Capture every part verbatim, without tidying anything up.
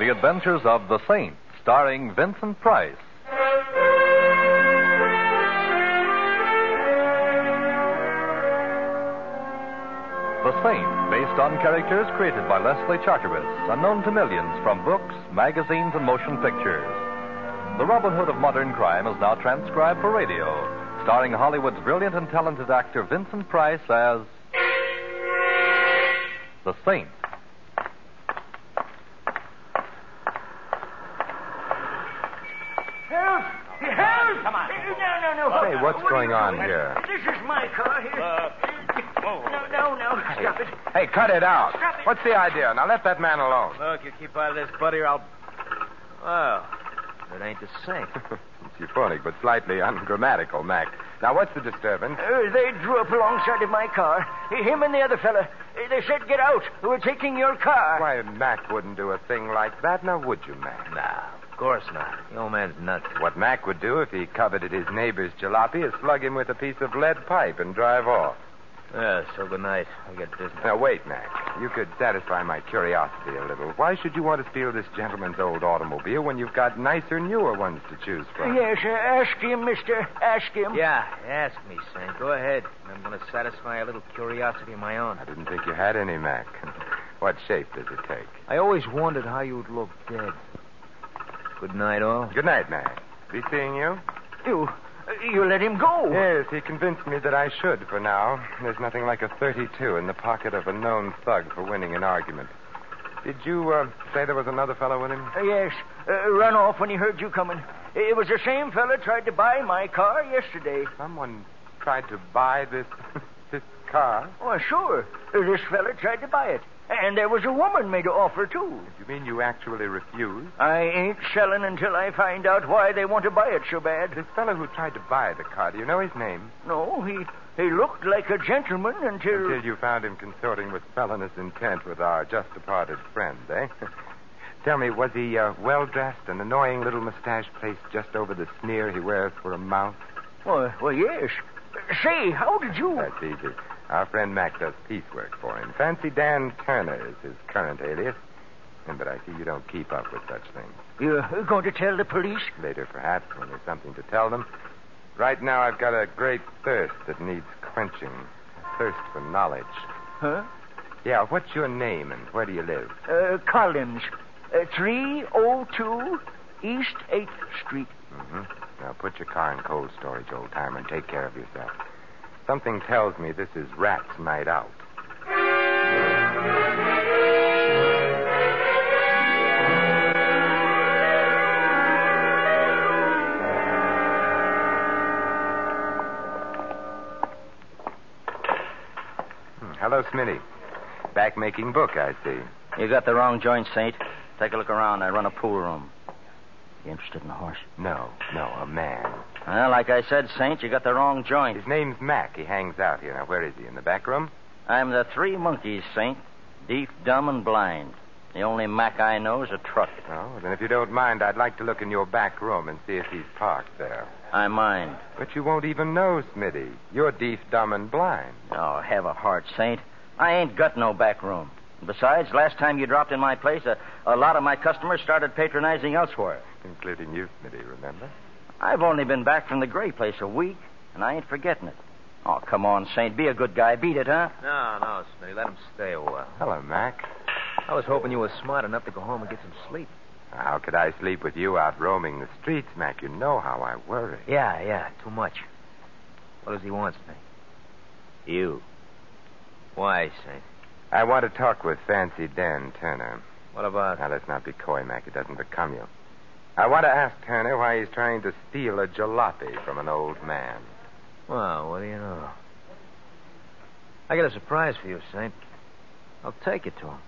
The Adventures of the Saint, starring Vincent Price. The Saint, based on characters created by Leslie Charteris, unknown to millions from books, magazines, and motion pictures. The Robin Hood of modern crime is now transcribed for radio, starring Hollywood's brilliant and talented actor Vincent Price as The Saint. Help! Help! Come on. No, no, no. Hey, what's what going on doing? here? This is my car here. Uh, oh. No, no, no. Stop it. Hey, cut it out. Stop it. What's the idea? Now let that man alone. Look, you keep out of this, buddy, or I'll... Well, it ain't the Saint. It's euphonic, but slightly ungrammatical, Mac. Now, what's the disturbance? Uh, they drew up alongside of my car. Him and the other fella. Uh, They said, get out. We're taking your car. Why, Mac wouldn't do a thing like that, now would you, Mac? Nah, of course not. The old man's nuts. What Mac would do if he coveted his neighbor's jalopy is slug him with a piece of lead pipe and drive off. Yeah, so good night. I got business. Now, wait, Mac. You could satisfy my curiosity a little. Why should you want to steal this gentleman's old automobile when you've got nicer, newer ones to choose from? Yes, uh, ask him, mister. Ask him. Yeah, ask me, Saint. Go ahead. I'm going to satisfy a little curiosity of my own. I didn't think you had any, Mac. What shape does it take? I always wondered how you'd look dead. Good night, all. Good night, Mac. Be seeing you? You, you let him go. Yes, he convinced me that I should for now. There's nothing like a thirty-two in the pocket of a known thug for winning an argument. Did you uh, say there was another fellow with him? Uh, yes, uh, run off when he heard you coming. It was the same fella tried to buy my car yesterday. Someone tried to buy this this car? Oh, sure. Uh, This fella tried to buy it. And there was a woman made an offer, too. You mean you actually refused? I ain't selling until I find out why they want to buy it so bad. This fellow who tried to buy the car, do you know his name? No, he he looked like a gentleman until... Until you found him consorting with felonious intent with our just-departed friend, eh? Tell me, was he uh, well-dressed, an annoying little mustache placed just over the sneer he wears for a mouth? Well, well, yes. Say, how did you... That's easy. Our friend Mac does piecework for him. Fancy Dan Turner is his current alias. And But I see you don't keep up with such things. You're going to tell the police? Later, perhaps, when there's something to tell them. Right now, I've got a great thirst that needs quenching. A thirst for knowledge. Huh? Yeah, what's your name and where do you live? Uh, Collins. Uh, three oh two East eighth Street. Mm-hmm. Now, put your car in cold storage, old-timer, and take care of yourself. Something tells me this is Rat's night out. Hmm. Hello, Smitty. Back making book, I see. You got the wrong joint, Saint. Take a look around. I run a pool room. You interested in the horse? No, no, a man. Well, like I said, Saint, you got the wrong joint. His name's Mac. He hangs out here. Now, where is he? In the back room? I'm the three monkeys, Saint. Deaf, dumb, and blind. The only Mac I know is a truck. Oh, then if you don't mind, I'd like to look in your back room and see if he's parked there. I mind. But you won't even know, Smitty. You're deaf, dumb, and blind. Oh, have a heart, Saint. I ain't got no back room. Besides, last time you dropped in my place, a, a lot of my customers started patronizing elsewhere. Including you, Smitty, remember? I've only been back from the Gray place a week, and I ain't forgetting it. Oh, come on, Saint. Be a good guy. Beat it, huh? No, no, Smitty. Let him stay a while. Hello, Mac. I was hoping you were smart enough to go home and get some sleep. How could I sleep with you out roaming the streets, Mac? You know how I worry. Yeah, yeah, too much. What does he want, Smitty? You. Why, Saint? I want to talk with Fancy Dan Turner. What about... Now, let's not be coy, Mac. It doesn't become you. I want to ask Turner why he's trying to steal a jalopy from an old man. Well, what do you know? I got a surprise for you, Saint. I'll take it to him.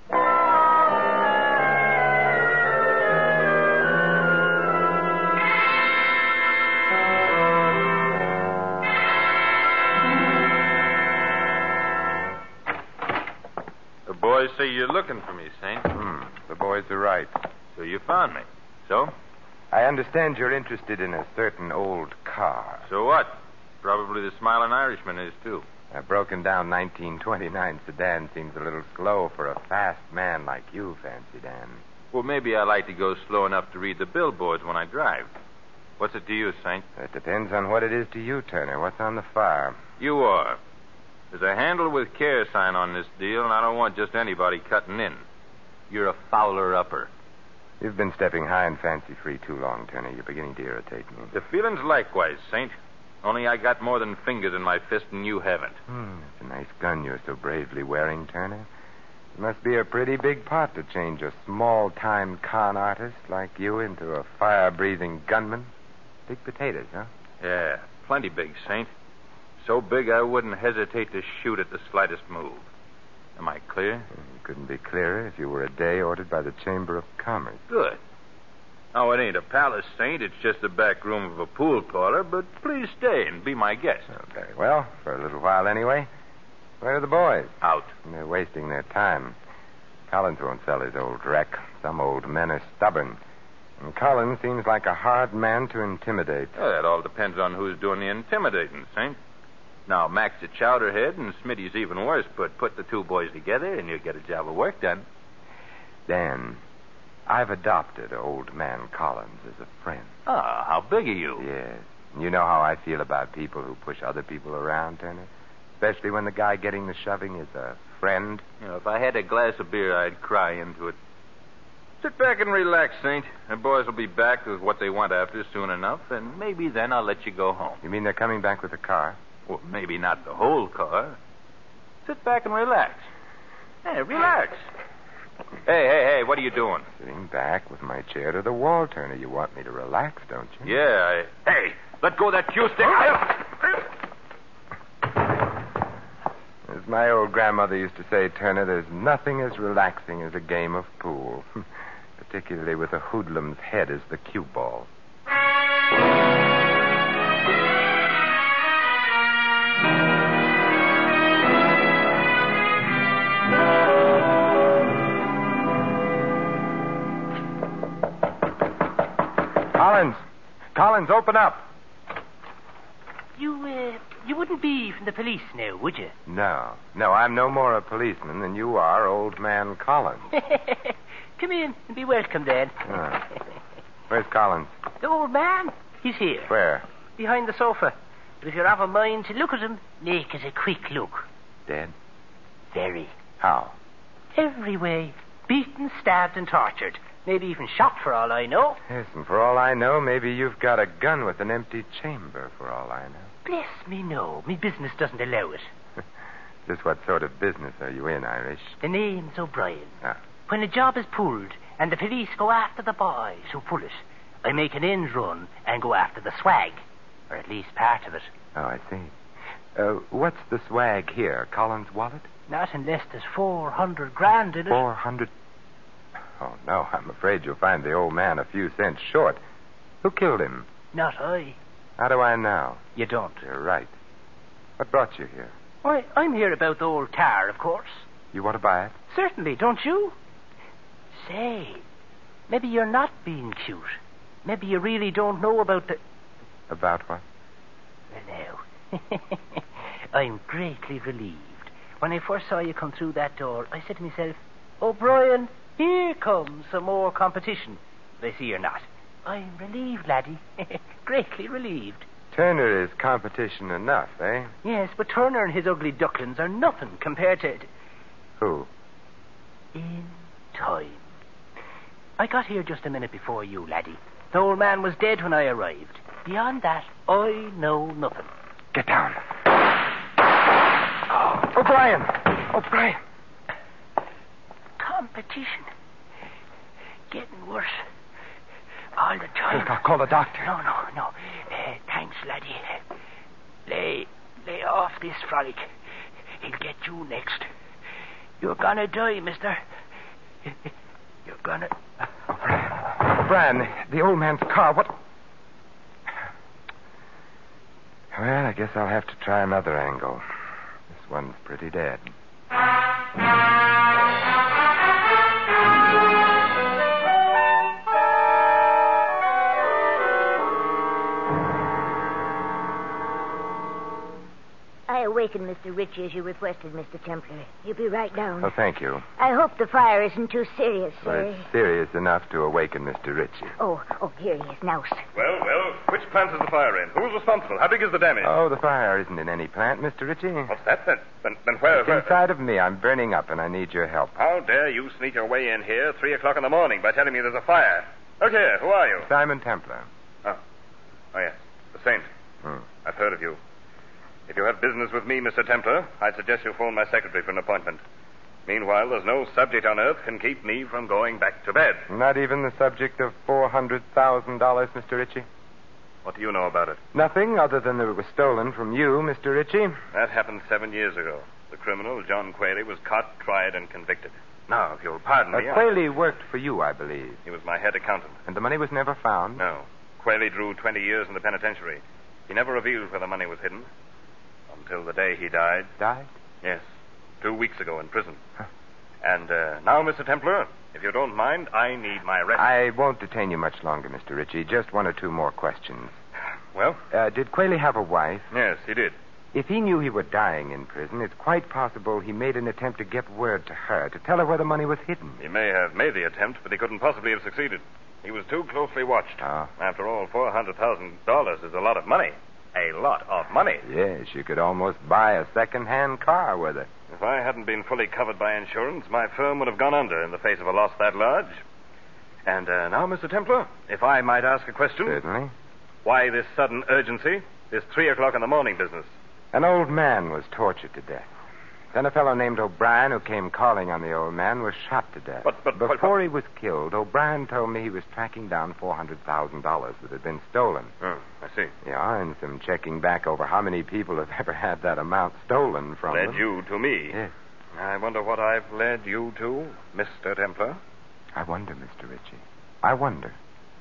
The boys say you're looking for me, Saint. Hmm. The boys are right. So you found me. So? I understand you're interested in a certain old car. So what? Probably the Smiling Irishman is, too. A broken down nineteen twenty-nine sedan seems a little slow for a fast man like you, Fancy Dan. Well, maybe I like to go slow enough to read the billboards when I drive. What's it to you, Saint? It depends on what it is to you, Turner. What's on the fire? You are. There's a handle with care sign on this deal, and I don't want just anybody cutting in. You're a fouler-upper. You've been stepping high and fancy-free too long, Turner. You're beginning to irritate me. The feeling's likewise, Saint. Only I got more than fingers in my fist, and you haven't. Hmm, it's a nice gun you're so bravely wearing, Turner. It must be a pretty big pot to change a small-time con artist like you into a fire-breathing gunman. Big potatoes, huh? Yeah, plenty big, Saint. So big I wouldn't hesitate to shoot at the slightest move. Am I clear? You couldn't be clearer if you were a day ordered by the Chamber of Commerce. Good. Oh, it ain't a palace, Saint. It's just the back room of a pool parlor, but please stay and be my guest. Oh, very well, for a little while anyway. Where are the boys? Out. They're wasting their time. Collins won't sell his old wreck. Some old men are stubborn. And Collins seems like a hard man to intimidate. Well, that all depends on who's doing the intimidating, Saint. Now, Mac's a chowderhead, and Smitty's even worse, but put the two boys together, and you'll get a job of work done. Dan, I've adopted old man Collins as a friend. Ah, how big are you? Yes. You know how I feel about people who push other people around, Turner? Especially when the guy getting the shoving is a friend. You know, if I had a glass of beer, I'd cry into it. Sit back and relax, Saint. The boys will be back with what they want after soon enough, and maybe then I'll let you go home. You mean they're coming back with a car? Well, maybe not the whole car. Sit back and relax. Hey, relax. Hey, hey, hey, what are you doing? Sitting back with my chair to the wall, Turner. You want me to relax, don't you? Yeah, I... Hey, let go of that cue stick. As my old grandmother used to say, Turner, there's nothing as relaxing as a game of pool. Particularly with a hoodlum's head as the cue ball. Collins! Collins, open up! You, uh, you wouldn't be from the police now, would you? No. No, I'm no more a policeman than you are, old man Collins. Come in and be welcome, then. Ah. Where's Collins? The old man? He's here. Where? Behind the sofa. But if you're of a mind to look at him, make it a quick look. Dead? Very. How? Every way. Beaten, stabbed, and tortured. Maybe even shot, for all I know. Yes, and for all I know, maybe you've got a gun with an empty chamber, for all I know. Bless me, no. Me business doesn't allow it. Just what sort of business are you in, Irish? The name's O'Brien. Ah. When a job is pulled and the police go after the boys who pull it, I make an end run and go after the swag. Or at least part of it. Oh, I see. Uh, what's the swag here? Collins' wallet? Not unless there's four hundred grand in it. Four hundred... Oh, no, I'm afraid you'll find the old man a few cents short. Who killed him? Not I. How do I know? You don't. You're right. What brought you here? Why, I'm here about the old car, of course. You want to buy it? Certainly, don't you? Say, maybe you're not being cute. Maybe you really don't know about the... About what? Well, now, I'm greatly relieved. When I first saw you come through that door, I said to myself, O'Brien, here comes some more competition. But I see you're not. I'm relieved, laddie. Greatly relieved. Turner is competition enough, eh? Yes, but Turner and his ugly ducklings are nothing compared to... Who? In time. I got here just a minute before you, laddie. The old man was dead when I arrived. Beyond that, I know nothing. Get down. Oh, O'Brien! O'Brien! Competition. Getting worse. All the time. I'll call the doctor. No, no, no. Uh, thanks, laddie. Lay, lay off this frolic. He'll get you next. You're gonna die, mister. You're gonna... O'Brien. O'Brien, the old man's car. What? Well, I guess I'll have to try another angle. This one's pretty dead. I awakened Miss Mister Ritchie as you requested, Mister Templar. He'll be right down. Oh, thank you. I hope the fire isn't too serious, Well, sir. it's serious enough to awaken Mister Ritchie. Oh, oh, here he is now, sir. Well, well, which plant is the fire in? Who's responsible? How big is the damage? Oh, the fire isn't in any plant, Mister Ritchie. What's that? Then, then, then where... It's where... inside of me. I'm burning up, and I need your help. How dare you sneak your way in here three o'clock in the morning by telling me there's a fire? Look here, who are you? Simon Templar. Oh, oh yes, the Saint. Hmm. I've heard of you. If you have business with me, Mister Templar, I'd suggest you phone my secretary for an appointment. Meanwhile, there's no subject on earth can keep me from going back to bed. Not even the subject of four hundred thousand dollars, Mister Ritchie? What do you know about it? Nothing other than that it was stolen from you, Mister Ritchie. That happened seven years ago. The criminal, John Qualey, was caught, tried, and convicted. Now, if you'll pardon Uh, me... I- Qualey worked for you, I believe. He was my head accountant. And the money was never found? No. Qualey drew twenty years in the penitentiary. He never revealed where the money was hidden. Until the day he died. Died? Yes. Two weeks ago in prison. Huh. And uh, now, Mister Templar, if you don't mind, I need my rest. I won't detain you much longer, Mister Ritchie. Just one or two more questions. Well? Uh, did Qualey have a wife? Yes, he did. If he knew he were dying in prison, it's quite possible he made an attempt to get word to her, to tell her where the money was hidden. He may have made the attempt, but he couldn't possibly have succeeded. He was too closely watched. Oh. After all, four hundred thousand dollars is a lot of money. A lot of money. Yes, you could almost buy a second-hand car with it. If I hadn't been fully covered by insurance, my firm would have gone under in the face of a loss that large. And uh, now, Mister Templar, if I might ask a question. Certainly. Why this sudden urgency? This three o'clock in the morning business. An old man was tortured to death. Then a fellow named O'Brien, who came calling on the old man, was shot to death. But, but, Before but, but... he was killed, O'Brien told me he was tracking down four hundred thousand dollars that had been stolen. Oh, I see. Yeah, and some checking back over how many people have ever had that amount stolen from Led them. you to me. Yes. I wonder what I've led you to, Mister Templar. I wonder, Mister Ritchie. I wonder.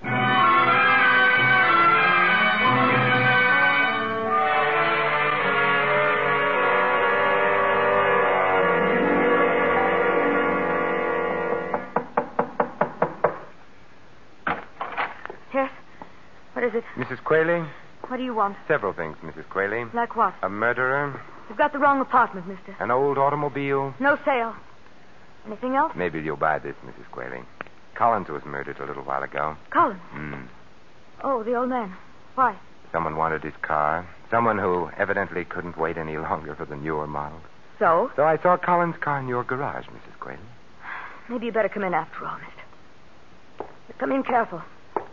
Yes? What is it? Missus Qualey? What do you want? Several things, Missus Qualey. Like what? A murderer, You've got the wrong apartment, mister. an old automobile. No sale. Anything else? Maybe you'll buy this, Missus Qualey. Collins was murdered a little while ago. Collins. Hmm. Oh, the old man. Why? Someone wanted his car. Someone who evidently couldn't wait any longer for the newer model. So? So I saw Collins' car in your garage, Missus Qualey. Maybe you better come in after all, mister. But come in careful.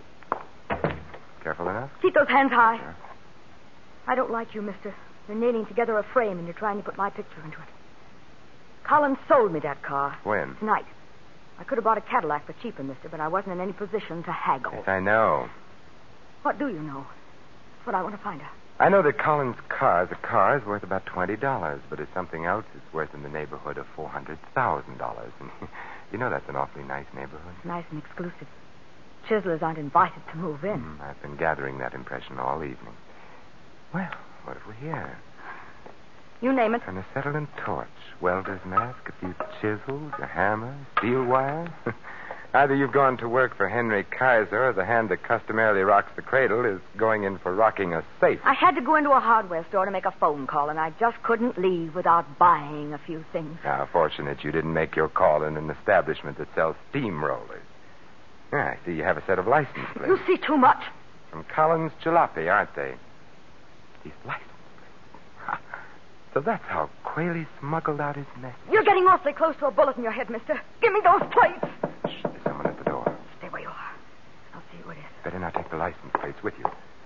Careful enough? Keep those hands high. Sure. I don't like you, mister. You're nailing together a frame and you're trying to put my picture into it. Collins sold me that car. When? Tonight. I could have bought a Cadillac for cheaper, mister, but I wasn't in any position to haggle. Yes, I know. What do you know? That's what I want to find out. I know that Collins' car, the car, is worth about twenty dollars, but if something else is worth in the neighborhood of four hundred thousand dollars. And you know that's an awfully nice neighborhood. Nice and exclusive. Chiselers aren't invited to move in. Mm, I've been gathering that impression all evening. Well, what have we here? You name it. An acetylene torch, welder's mask, a few chisels, a hammer, steel wire. Either you've gone to work for Henry Kaiser, or the hand that customarily rocks the cradle is going in for rocking a safe. I had to go into a hardware store to make a phone call, and I just couldn't leave without buying a few things. How fortunate you didn't make your call in an establishment that sells steamrollers. Yeah, I see you have a set of license plates. You see too much. From Collins Jalopy, aren't they? These license plates. So that's how Qualey smuggled out his message. You're getting awfully close to a bullet in your head, mister. Give me those plates. Shh, there's someone at the door. Stay where you are. I'll see who it is. Better not take the license plates with you.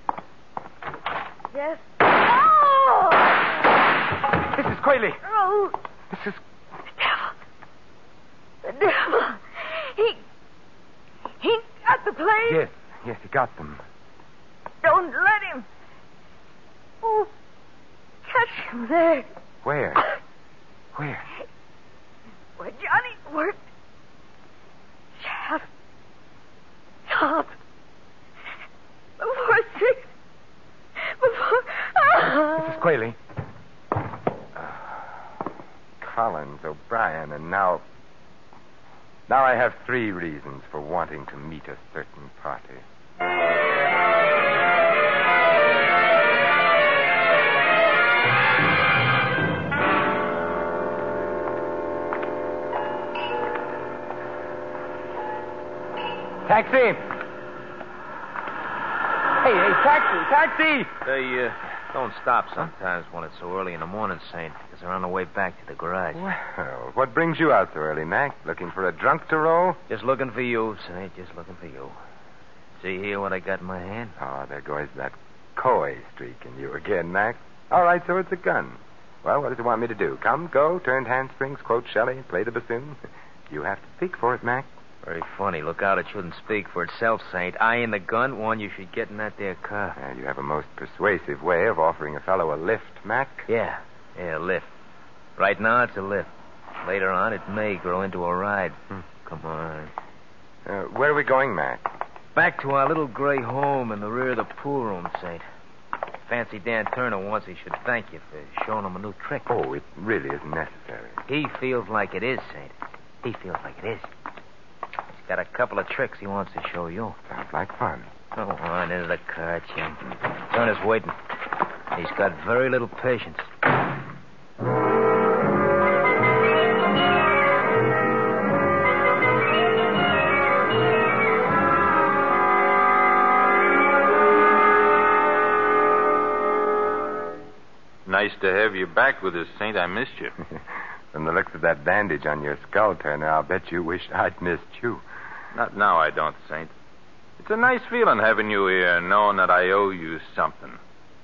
Yes? Oh! Missus Qualey! Oh! Missus The devil. The devil. He... He got the plates. Yes, yes, he got them. Don't let him. Oh, catch him there. Where? Where? Where Johnny worked. Shaft. Top. Before six. Before... Ah. Missus Qualey. Collins, O'Brien, and now... Now I have three reasons for wanting to meet a certain party. Taxi! Hey, hey, taxi, taxi! They, uh, don't stop sometimes when it's so early in the morning, Saint, because they're on the way back to the garage. Well, what brings you out so early, Mac? Looking for a drunk to roll? Just looking for you, Saint, just looking for you. See here what I got in my hand? Oh, there goes that coy streak in you again, Mac. All right, so it's a gun. Well, what does it want me to do? Come, go, turned handsprings, quote Shelley, play the bassoon? You have to speak for it, Mac. Very funny. Look out, it shouldn't speak for itself, Saint. I and the gun warn you should get in that there car. Uh, you have a most persuasive way of offering a fellow a lift, Mac. Yeah, yeah, a lift. Right now, it's a lift. Later on, it may grow into a ride. Hmm. Come on. Uh, where are we going, Mac? Back to our little gray home in the rear of the pool room, Saint. Fancy Dan Turner wants he should thank you for showing him a new trick. Oh, it really isn't necessary. He feels like it is, Saint. He feels like it is. He's got a couple of tricks he wants to show you. Sounds like fun. Go on into the car, Jim. Turner's waiting. He's got very little patience. Nice to have you back with us, Saint. I missed you. From the looks of that bandage on your skull, Turner, I'll bet you wish I'd missed you. Not now, I don't, Saint. It's a nice feeling having you here, knowing that I owe you something.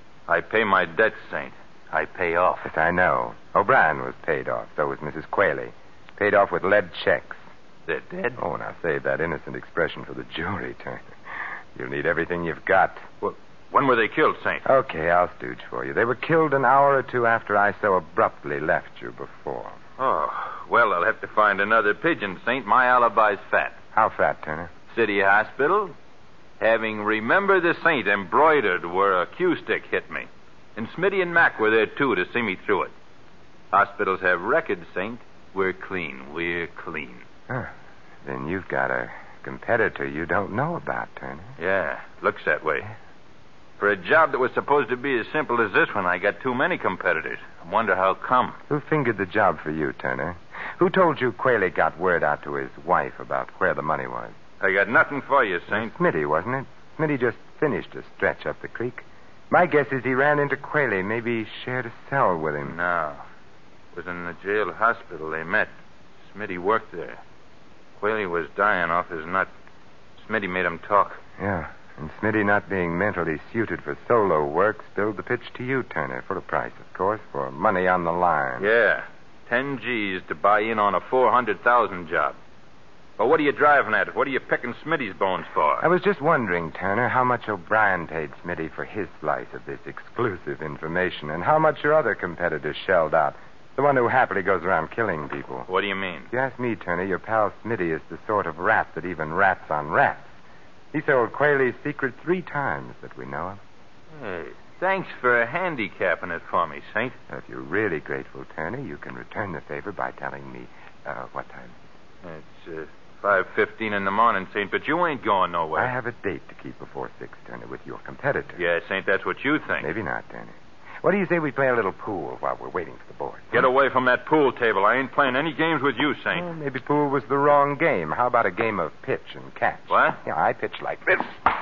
I pay my debts, Saint. I pay off. Yes, I know. O'Brien was paid off. So was Missus Qualey. Paid off with lead checks. They're dead? Oh, now save that innocent expression for the jury, Turner. You'll need everything you've got. Well, when were they killed, Saint? Okay, I'll stooge for you. They were killed an hour or two after I so abruptly left you before. Oh, well, I'll have to find another pigeon, Saint. My alibi's fat. How fat, Turner? City Hospital. Having Remember the Saint embroidered where a cue-stick hit me. And Smitty and Mac were there, too, to see me through it. Hospitals have records, Saint. We're clean. We're clean. Huh. Then you've got a competitor you don't know about, Turner. Yeah, looks that way. For a job that was supposed to be as simple as this one, I got too many competitors. I wonder how come. Who fingered the job for you, Turner? Who told you Qualey got word out to his wife about where the money was? I got nothing for you, Saint. Smitty, wasn't it? Smitty just finished a stretch up the creek. My guess is he ran into Qualey, maybe shared a cell with him. No. It was in the jail hospital they met. Smitty worked there. Qualey was dying off his nut. Smitty made him talk. Yeah. And Smitty, not being mentally suited for solo work, spilled the pitch to you, Turner, for a price, of course, for money on the line. Yeah, ten G's to buy in on a four hundred thousand job. Well, what are you driving at? What are you picking Smitty's bones for? I was just wondering, Turner, how much O'Brien paid Smitty for his slice of this exclusive information, and how much your other competitors shelled out. The one who happily goes around killing people. What do you mean? If you ask me, Turner, your pal Smitty is the sort of rat that even rats on rats. He sold Qualey's secret three times that we know of. Hey, thanks for handicapping it for me, Saint. If you're really grateful, Turner, you can return the favor by telling me uh, what time. It's uh, five fifteen in the morning, Saint, but you ain't going nowhere. I have a date to keep before six, Turner, with your competitor. Yeah, Saint, that's what you think. Maybe not, Turner. What do you say we play a little pool while we're waiting for the board? Get huh? away from that pool table. I ain't playing any games with you, Saint. Well, maybe pool was the wrong game. How about a game of pitch and catch? What? Yeah, I pitch like this.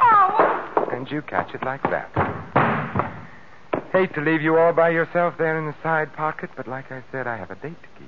Oh! And you catch it like that. Hate to leave you all by yourself there in the side pocket, but like I said, I have a date to keep.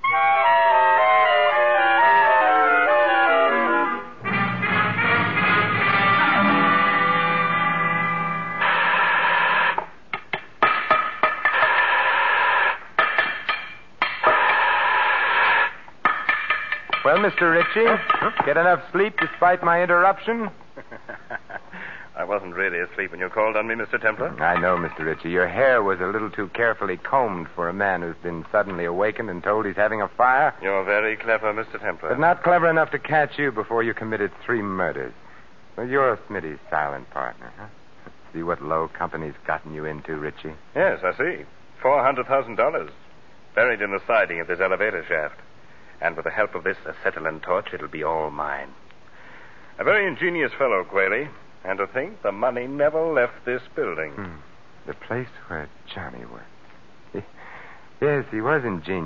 Well, Mister Ritchie, huh? Get enough sleep despite my interruption? I wasn't really asleep when you called on me, Mister Templar. I know, Mister Ritchie. Your hair was a little too carefully combed for a man who's been suddenly awakened and told he's having a fire. You're very clever, Mister Templar. But not clever enough to catch you before you committed three murders. Well, you're Smitty's silent partner, huh? See what low company's gotten you into, Ritchie? Yes, I see. Four hundred thousand dollars. Buried in the siding of this elevator shaft. And with the help of this acetylene torch, it'll be all mine. A very ingenious fellow, Qualey. And to think the money never left this building. Hmm. The place where Johnny worked. He, yes, he was ingenious.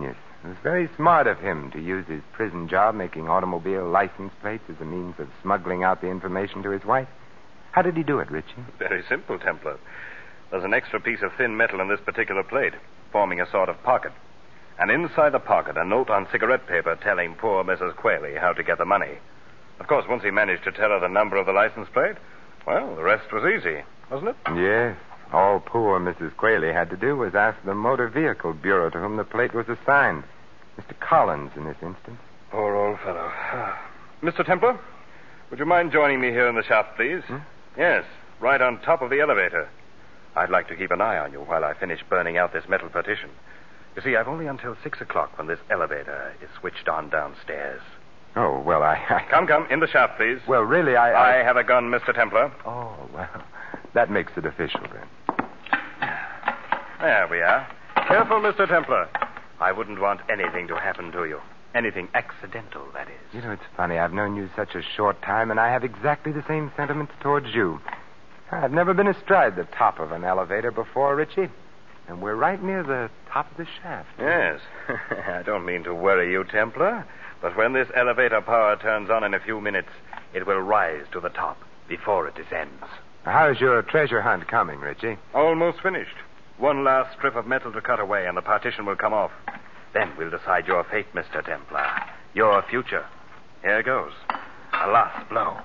It was very smart of him to use his prison job making automobile license plates as a means of smuggling out the information to his wife. How did he do it, Richie? Very simple, Templar. There's an extra piece of thin metal in this particular plate, forming a sort of pocket. And inside the pocket, a note on cigarette paper telling poor Missus Quayle how to get the money. Of course, once he managed to tell her the number of the license plate, well, the rest was easy, wasn't it? Yes. All poor Missus Quayle had to do was ask the Motor Vehicle Bureau to whom the plate was assigned. Mister Collins, in this instance. Poor old fellow. Mister Templar, would you mind joining me here in the shop, please? Hmm? Yes, right on top of the elevator. I'd like to keep an eye on you while I finish burning out this metal partition. You see, I've only until six o'clock when this elevator is switched on downstairs. Oh, well, I... I... Come, come, in the shop, please. Well, really, I... I... I have a gun, Mister Templar. Oh, well, that makes it official, then. There we are. Careful, Mister Templar. I wouldn't want anything to happen to you. Anything accidental, that is. You know, it's funny. I've known you such a short time, and I have exactly the same sentiments towards you. I've never been astride the top of an elevator before, Richie. And we're right near the top of the shaft. Yes. I don't mean to worry you, Templar, but when this elevator power turns on in a few minutes, it will rise to the top before it descends. How's your treasure hunt coming, Richie? Almost finished. One last strip of metal to cut away, and the partition will come off. Then we'll decide your fate, Mister Templar. Your future. Here goes. A last blow.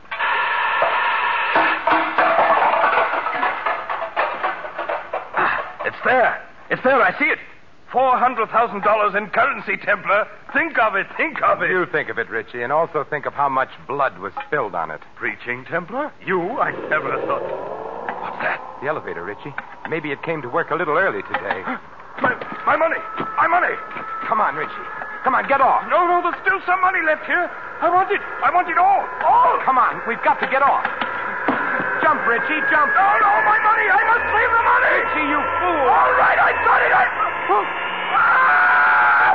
It's there. It's there. I see it. Four hundred thousand dollars in currency, Templar. Think of it. Think of it. You think of it, Richie, and also think of how much blood was spilled on it. Preaching, Templar? You? I never thought. What's that? The elevator, Richie. Maybe it came to work a little early today. My, my money. My money. Come on, Richie. Come on, get off. No, no, there's still some money left here. I want it. I want it all. All. Come on. We've got to get off. Jump, Richie, jump. No, no, my money. I must save the money. Richie, you fool. All right, I got it. I... Ah!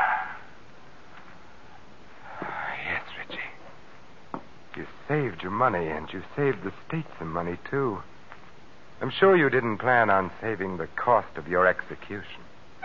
Yes, Richie. You saved your money, and you saved the state some money, too. I'm sure you didn't plan on saving the cost of your execution.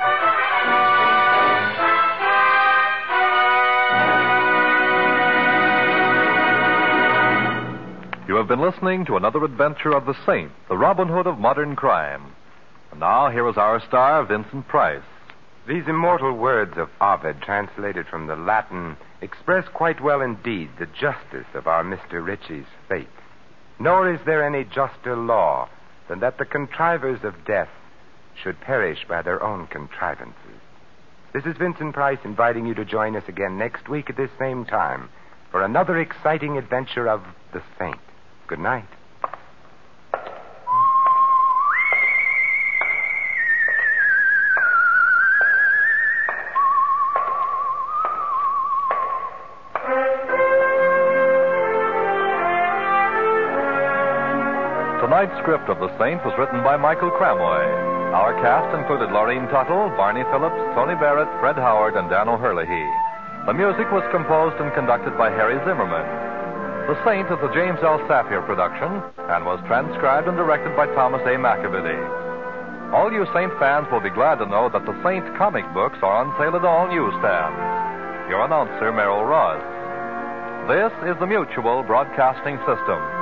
You have been listening to another adventure of the Saint, the Robin Hood of modern crime. And now, here is our star, Vincent Price. These immortal words of Ovid, translated from the Latin, express quite well indeed the justice of our Mister Ritchie's fate. Nor is there any juster law than that the contrivers of death should perish by their own contrivances. This is Vincent Price inviting you to join us again next week at this same time for another exciting adventure of the Saint. Good night. Tonight's script of The Saint was written by Michael Cramoy. Our cast included Laureen Tuttle, Barney Phillips, Tony Barrett, Fred Howard, and Dan O'Herlihy. The music was composed and conducted by Harry Zimmerman. The Saint is a James L. Safier production and was transcribed and directed by Thomas A. McAvity. All you Saint fans will be glad to know that the Saint comic books are on sale at all newsstands. Your announcer, Merrill Ross. This is the Mutual Broadcasting System.